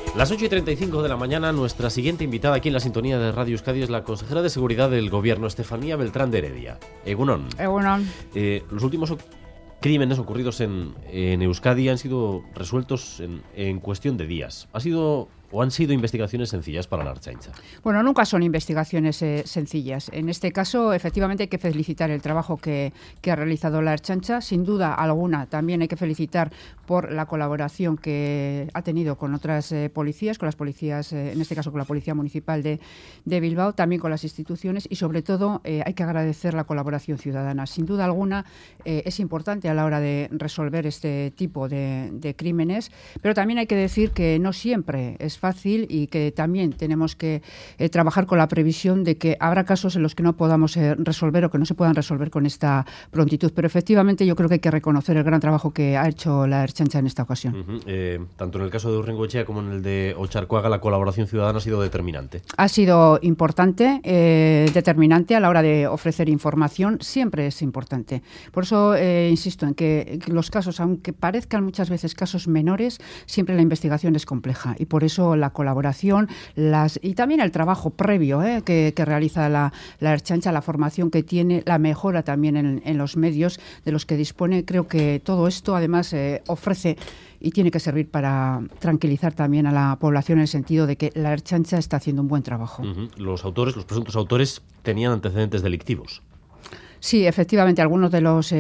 Las 8:35 de la mañana, nuestra siguiente invitada aquí en la sintonía de Radio Euskadi es la consejera de Seguridad del Gobierno, Estefanía Beltrán de Heredia. Egunon. Egunon. Los últimos crímenes ocurridos en Euskadi han sido resueltos en cuestión de días. Han sido investigaciones sencillas para la Ertzaintza? Bueno, nunca son investigaciones sencillas. En este caso, efectivamente, hay que felicitar el trabajo que ha realizado la Ertzaintza. Sin duda alguna, también hay que felicitar por la colaboración que ha tenido con otras policías, con las policías, en este caso con la Policía Municipal de Bilbao, también con las instituciones y, sobre todo, hay que agradecer la colaboración ciudadana. Sin duda alguna, es importante a la hora de resolver este tipo de crímenes, pero también hay que decir que no siempre es fácil y que también tenemos que trabajar con la previsión de que habrá casos en los que no podamos resolver o que no se puedan resolver con esta prontitud. Pero efectivamente yo creo que hay que reconocer el gran trabajo que ha hecho la Ertzaintza en esta ocasión. Tanto en el caso de Urrengoetxea como en el de Otxarkoaga, la colaboración ciudadana ha sido determinante. Ha sido importante, determinante a la hora de ofrecer información. Siempre es importante. Por eso insisto en que los casos, aunque parezcan muchas veces casos menores, siempre la investigación es compleja y por eso la colaboración y también el trabajo previo que realiza la Ertzaintza, la formación que tiene, la mejora también en los medios de los que dispone. Creo que todo esto además ofrece y tiene que servir para tranquilizar también a la población en el sentido de que la Ertzaintza está haciendo un buen trabajo. Los presuntos autores tenían antecedentes delictivos. Sí, efectivamente, algunos de los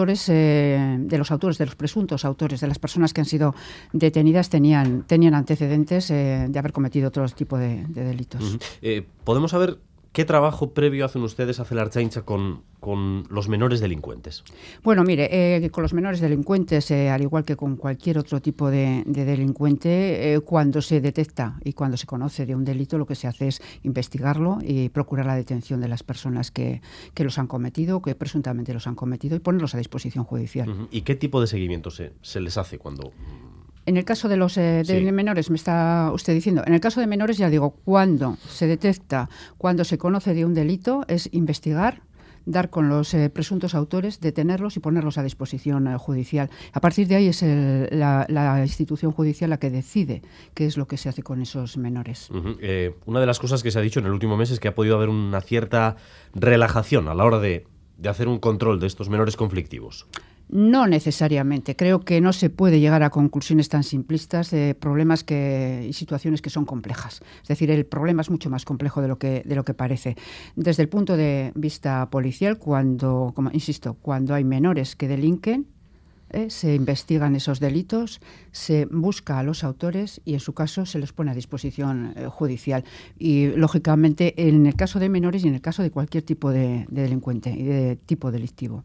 de los presuntos autores, de las personas que han sido detenidas, tenían antecedentes de haber cometido otro tipo de delitos. ¿Podemos saber qué trabajo previo hace la Ertzaintza con los menores delincuentes? Bueno, mire, con los menores delincuentes, al igual que con cualquier otro tipo de delincuente, cuando se detecta y cuando se conoce de un delito, lo que se hace es investigarlo y procurar la detención de las personas que los han cometido, que presuntamente los han cometido, y ponerlos a disposición judicial. ¿Y qué tipo de seguimiento se les hace cuando...? En el caso de los menores, me está usted diciendo, en el caso de menores, ya digo, cuando se detecta, cuando se conoce de un delito, es investigar, dar con los presuntos autores, detenerlos y ponerlos a disposición judicial. A partir de ahí es la institución judicial la que decide qué es lo que se hace con esos menores. Una de las cosas que se ha dicho en el último mes es que ha podido haber una cierta relajación a la hora de hacer un control de estos menores conflictivos. No necesariamente. Creo que no se puede llegar a conclusiones tan simplistas de problemas y situaciones que son complejas. Es decir, el problema es mucho más complejo de lo que parece. Desde el punto de vista policial, cuando hay menores que delinquen, se investigan esos delitos, se busca a los autores y, en su caso, se los pone a disposición judicial. Y, lógicamente, en el caso de menores y en el caso de cualquier tipo de delincuente y de tipo delictivo.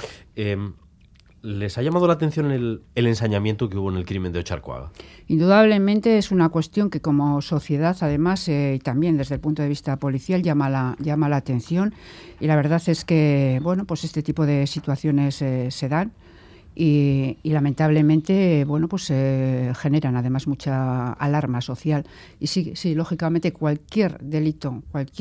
¿Les ha llamado la atención el ensañamiento que hubo en el crimen de Otxarkoaga? Indudablemente es una cuestión que como sociedad, además, y también desde el punto de vista policial, llama la atención. Y la verdad es que, bueno, pues este tipo de situaciones se dan y lamentablemente, bueno, pues generan además mucha alarma social. Y sí, lógicamente cualquier delito,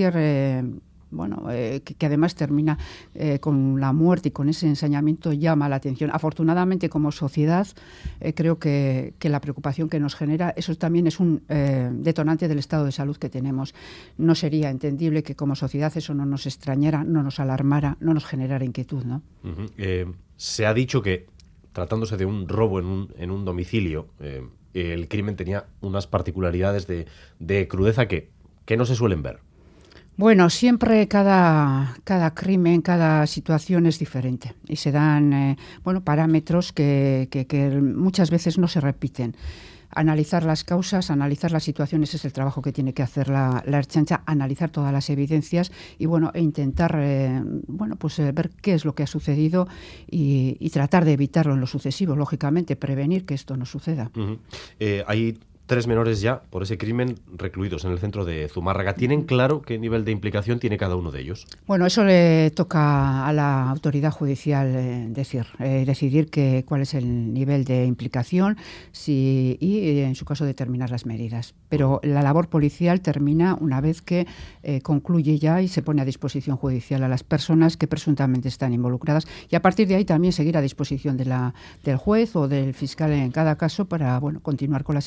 que además termina con la muerte y con ese ensañamiento llama la atención. Afortunadamente, como sociedad, creo que la preocupación que nos genera, eso también es un detonante del estado de salud que tenemos. No sería entendible que como sociedad eso no nos extrañara, no nos alarmara, no nos generara inquietud, ¿no? Se ha dicho que, tratándose de un robo en un domicilio, el crimen tenía unas particularidades de crudeza que no se suelen ver. Bueno, siempre cada crimen, cada situación es diferente y se dan parámetros que muchas veces no se repiten. Analizar las causas, analizar las situaciones es el trabajo que tiene que hacer la Ertzaintza, analizar todas las evidencias y intentar ver qué es lo que ha sucedido y tratar de evitarlo en lo sucesivo, lógicamente, prevenir que esto no suceda. Hay 3 menores ya por ese crimen recluidos en el centro de Zumárraga. ¿Tienen claro qué nivel de implicación tiene cada uno de ellos? Bueno, eso le toca a la autoridad judicial decidir cuál es el nivel de implicación y en su caso determinar las medidas. Pero la labor policial termina una vez que concluye ya y se pone a disposición judicial a las personas que presuntamente están involucradas y a partir de ahí también seguir a disposición del juez o del fiscal en cada caso para continuar con las investigaciones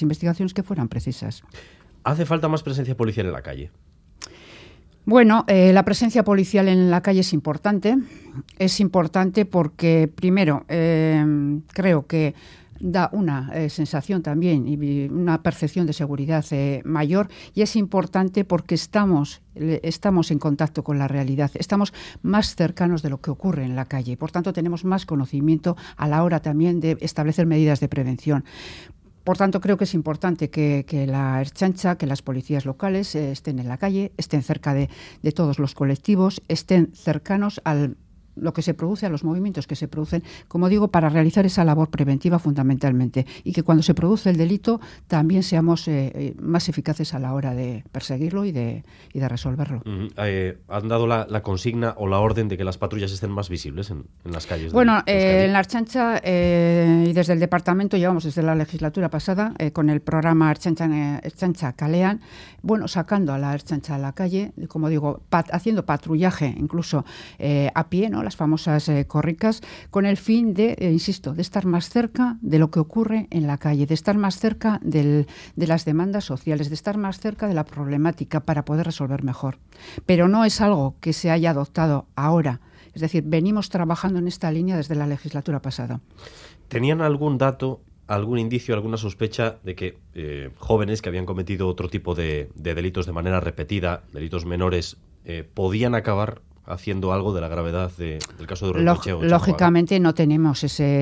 actuaciones que fueran precisas. ¿Hace falta más presencia policial en la calle? Bueno, la presencia policial en la calle es importante. Es importante porque, primero, creo que da una sensación también y una percepción de seguridad mayor, y es importante porque estamos en contacto con la realidad, estamos más cercanos de lo que ocurre en la calle, por tanto tenemos más conocimiento a la hora también de establecer medidas de prevención. Por tanto, creo que es importante que la Ertzaintza, que las policías locales estén en la calle, estén cerca de todos los colectivos, estén cercanos a lo que se produce, a los movimientos que se producen, como digo, para realizar esa labor preventiva fundamentalmente, y que cuando se produce el delito también seamos más eficaces a la hora de perseguirlo y de resolverlo. ¿Han dado la consigna o la orden de que las patrullas estén más visibles en las calles? Bueno, en la Ertzaintza y desde el departamento llevamos desde la legislatura pasada con el programa Ertzaintza Kalean, bueno, sacando a la Ertzaintza a la calle, como digo, haciendo patrullaje incluso a pie, ¿no? Las famosas corricas, con el fin de, insisto, de estar más cerca de lo que ocurre en la calle, de estar más cerca de las demandas sociales, de estar más cerca de la problemática para poder resolver mejor. Pero no es algo que se haya adoptado ahora. Es decir, venimos trabajando en esta línea desde la legislatura pasada. ¿Tenían algún dato, algún indicio, alguna sospecha de que jóvenes que habían cometido otro tipo de delitos de manera repetida, delitos menores, podían acabar haciendo algo de la gravedad del caso de Urrecoetxea? Lógicamente no tenemos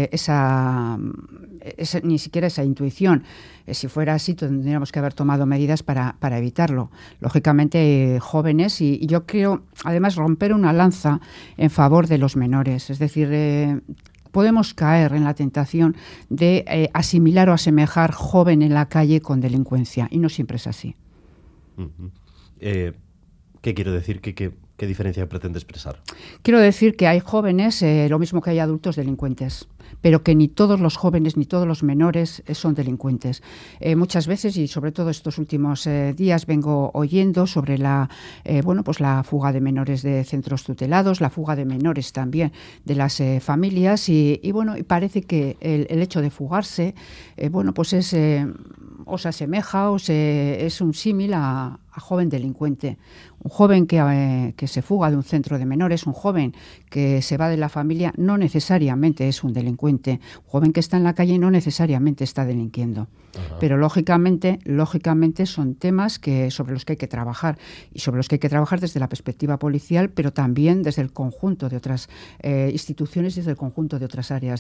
ni siquiera esa intuición. Si fuera así, tendríamos que haber tomado medidas para evitarlo. Lógicamente, jóvenes, y yo creo, además, romper una lanza en favor de los menores. Es decir, podemos caer en la tentación de asimilar o asemejar joven en la calle con delincuencia, y no siempre es así. Uh-huh. ¿Qué quiero decir? ¿Qué diferencia pretende expresar? Quiero decir que hay jóvenes, lo mismo que hay adultos delincuentes, pero que ni todos los jóvenes ni todos los menores son delincuentes. Muchas veces, y sobre todo estos últimos días, vengo oyendo sobre la fuga de menores de centros tutelados, la fuga de menores también de las familias, y parece que el hecho de fugarse, o se asemeja o es un símil a joven delincuente. Un joven que se fuga de un centro de menores, un joven que se va de la familia, no necesariamente es un delincuente. Un joven que está en la calle no necesariamente está delinquiendo. Ajá. Pero lógicamente son temas sobre los que hay que trabajar, y sobre los que hay que trabajar desde la perspectiva policial, pero también desde el conjunto de otras instituciones y desde el conjunto de otras áreas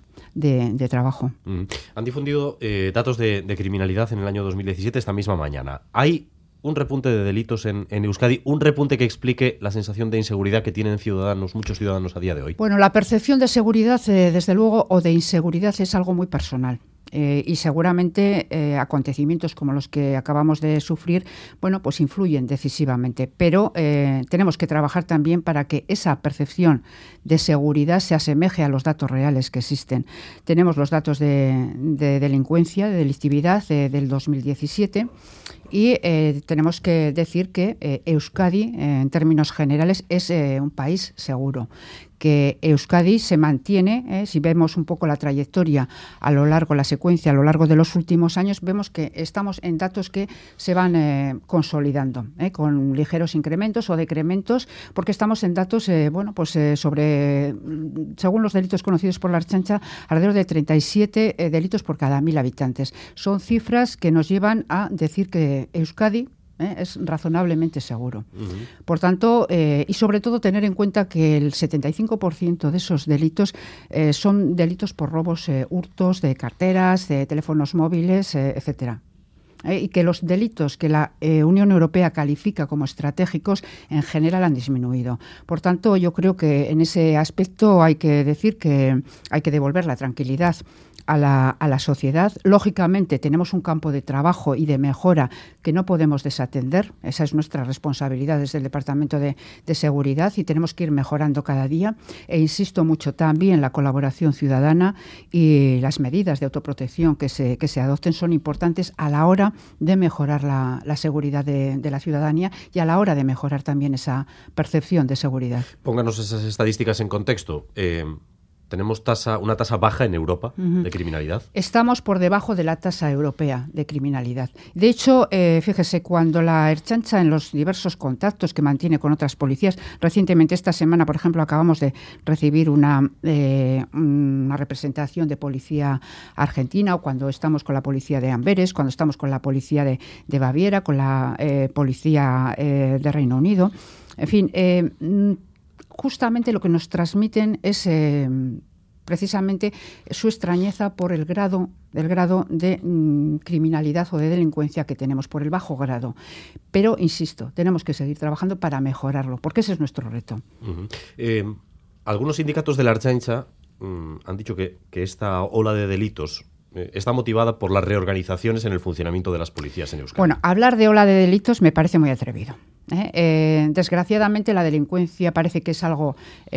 de trabajo. Han difundido datos de criminalidad en el año 2017, esta misma mañana. ¿Hay un repunte de delitos en Euskadi, un repunte que explique la sensación de inseguridad que tienen muchos ciudadanos a día de hoy? Bueno, la percepción de seguridad, desde luego, o de inseguridad es algo muy personal. Y seguramente acontecimientos como los que acabamos de sufrir, pues influyen decisivamente. Pero tenemos que trabajar también para que esa percepción de seguridad se asemeje a los datos reales que existen. Tenemos los datos de delincuencia, de delictividad del 2017. Y tenemos que decir que Euskadi, en términos generales, es un país seguro. Que Euskadi se mantiene, si vemos un poco la trayectoria la secuencia a lo largo de los últimos años, vemos que estamos en datos que se van consolidando, con ligeros incrementos o decrementos, porque estamos en datos, sobre, según los delitos conocidos por la Ertzaintza, alrededor de 37 delitos por cada 1.000 habitantes. Son cifras que nos llevan a decir que Euskadi es razonablemente seguro. Uh-huh. Por tanto, y sobre todo tener en cuenta que el 75% de esos delitos son delitos por robos, hurtos de carteras, de teléfonos móviles, etcétera. Y que los delitos que la Unión Europea califica como estratégicos en general han disminuido. Por tanto, yo creo que en ese aspecto hay que decir que hay que devolver la tranquilidad a la sociedad. Lógicamente tenemos un campo de trabajo y de mejora que no podemos desatender. Esa es nuestra responsabilidad desde el Departamento de Seguridad, y tenemos que ir mejorando cada día. E insisto mucho también en la colaboración ciudadana, y las medidas de autoprotección que se adopten son importantes a la hora de mejorar la seguridad de la ciudadanía, y a la hora de mejorar también esa percepción de seguridad. Pónganos esas estadísticas en contexto. tenemos una tasa baja en Europa de criminalidad. Estamos por debajo de la tasa europea de criminalidad. De hecho, fíjese, cuando la Ertzaintza, en los diversos contactos que mantiene con otras policías, recientemente esta semana, por ejemplo, acabamos de recibir una representación de policía argentina, o cuando estamos con la policía de Amberes, cuando estamos con la policía de Baviera, con la policía de Reino Unido. En fin, justamente lo que nos transmiten es precisamente su extrañeza por el grado de criminalidad o de delincuencia que tenemos, por el bajo grado. Pero, insisto, tenemos que seguir trabajando para mejorarlo, porque ese es nuestro reto. Algunos sindicatos de la Ertzaintza han dicho que esta ola de delitos está motivada por las reorganizaciones en el funcionamiento de las policías en Euskadi. Bueno, hablar de ola de delitos me parece muy atrevido. Desgraciadamente la delincuencia parece que es algo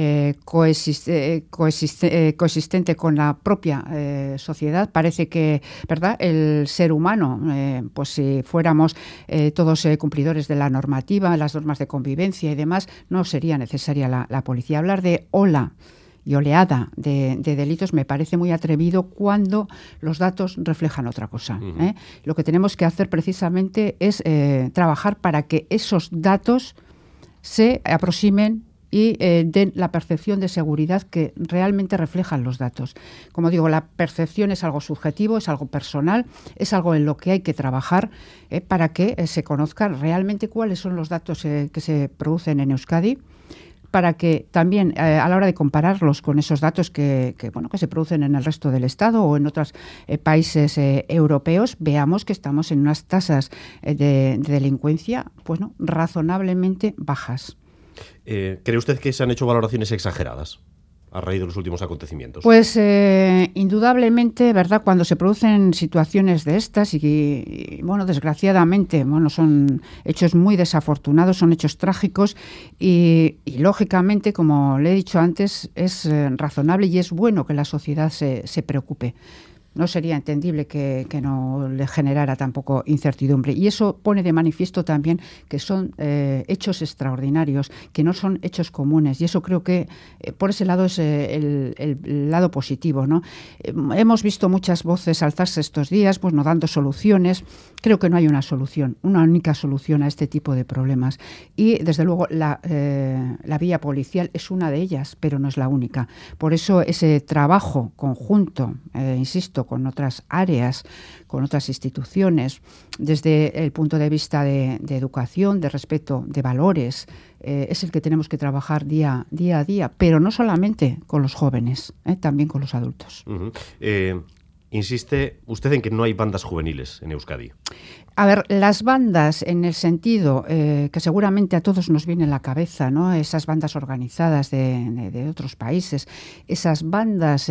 coexistente con la propia sociedad. Parece que, ¿verdad?, el ser humano, pues si fuéramos todos cumplidores de la normativa, las normas de convivencia y demás, no sería necesaria la policía. Hablar de ola y oleada de delitos me parece muy atrevido cuando los datos reflejan otra cosa. Lo que tenemos que hacer precisamente es trabajar para que esos datos se aproximen y den la percepción de seguridad que realmente reflejan los datos. Como digo, la percepción es algo subjetivo, es algo personal, es algo en lo que hay que trabajar para que se conozca realmente cuáles son los datos que se producen en Euskadi, para que también a la hora de compararlos con esos datos que se producen en el resto del Estado o en otros países europeos, veamos que estamos en unas tasas de delincuencia razonablemente bajas. ¿Cree usted que se han hecho valoraciones exageradas a raíz de los últimos acontecimientos? Pues indudablemente, ¿verdad? Cuando se producen situaciones de estas y desgraciadamente, son hechos muy desafortunados, son hechos trágicos y lógicamente, como le he dicho antes, es razonable y es bueno que la sociedad se preocupe. No sería entendible que no le generara tampoco incertidumbre. Y eso pone de manifiesto también que son hechos extraordinarios, que no son hechos comunes. Y eso creo que por ese lado es el lado positivo, ¿no? Hemos visto muchas voces alzarse estos días, dando soluciones. Creo que no hay una única solución a este tipo de problemas. Y, desde luego, la vía policial es una de ellas, pero no es la única. Por eso ese trabajo conjunto, insisto, con otras áreas, con otras instituciones, desde el punto de vista de educación, de respeto, de valores, es el que tenemos que trabajar día a día, pero no solamente con los jóvenes, también con los adultos. Insiste usted en que no hay bandas juveniles en Euskadi. A ver, las bandas, en el sentido que seguramente a todos nos viene en la cabeza, ¿no? Esas bandas organizadas de otros países, esas bandas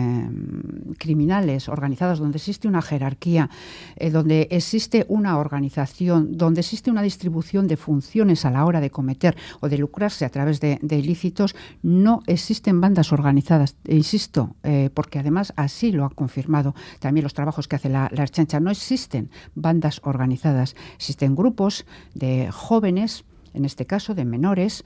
criminales organizadas donde existe una jerarquía, donde existe una organización, donde existe una distribución de funciones a la hora de cometer o de lucrarse a través de ilícitos, no existen bandas organizadas, insisto, porque además así lo ha confirmado también los trabajos que hace la Ertzaintza. No existen bandas organizadas, existen grupos de jóvenes, en este caso de menores,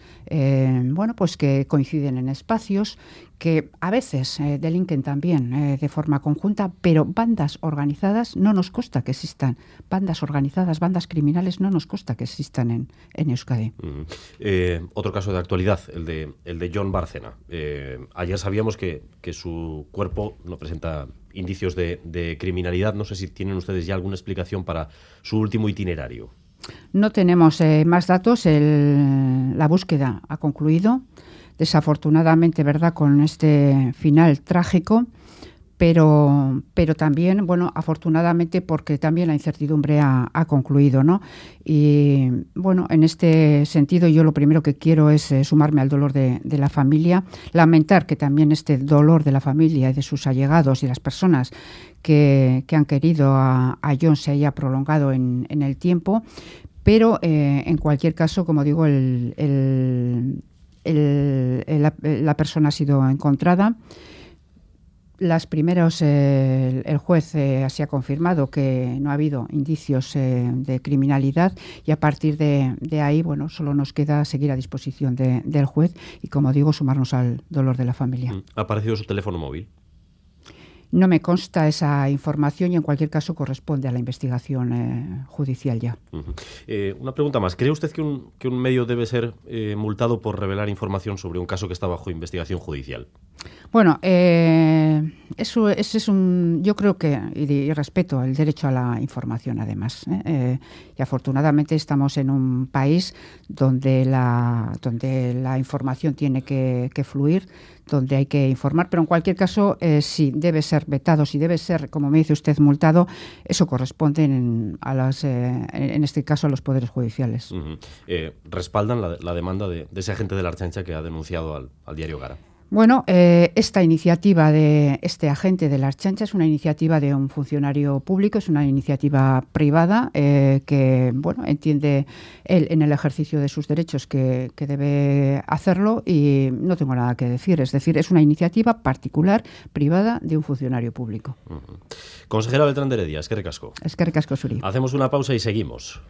que coinciden en espacios, que a veces delinquen también de forma conjunta, pero bandas organizadas no nos consta que existan. Bandas organizadas, bandas criminales no nos consta que existan en Euskadi. Otro caso de actualidad, el de Jon Bárcena. Ayer sabíamos que su cuerpo no presenta indicios de criminalidad. No sé si tienen ustedes ya alguna explicación para su último itinerario. No tenemos más datos. La búsqueda ha concluido, desafortunadamente, ¿verdad?, con este final trágico, pero también, afortunadamente, porque también la incertidumbre ha concluido, ¿no? Y, en este sentido, yo lo primero que quiero es sumarme al dolor de la familia, lamentar que también este dolor de la familia y de sus allegados y las personas que han querido a Jon se haya prolongado en el tiempo, pero en cualquier caso, como digo, la persona ha sido encontrada. Las primeros, el juez así ha confirmado que no ha habido indicios de criminalidad y a partir de ahí, bueno, solo nos queda seguir a disposición del juez y, como digo, sumarnos al dolor de la familia. ¿Ha aparecido su teléfono móvil? No me consta esa información y en cualquier caso corresponde a la investigación judicial ya. Una pregunta más. ¿Cree usted que un medio debe ser multado por revelar información sobre un caso que está bajo investigación judicial? Bueno, eso es yo creo que, y respeto el derecho a la información además, y afortunadamente estamos en un país donde la información tiene que fluir, donde hay que informar, pero en cualquier caso, si debe ser vetado, si debe ser, como me dice usted, multado, eso corresponde en este caso a los poderes judiciales. ¿Respaldan la demanda de ese agente de la Ertzaintza que ha denunciado al diario Gara? Bueno, esta iniciativa de este agente de la Ertzaintza es una iniciativa de un funcionario público, es una iniciativa privada que, bueno, entiende él en el ejercicio de sus derechos que debe hacerlo y no tengo nada que decir. Es decir, es una iniciativa particular, privada, de un funcionario público. Consejera Beltrán de Heredia, eskerrik asko. Eskerrik asko zuri. Hacemos una pausa y seguimos.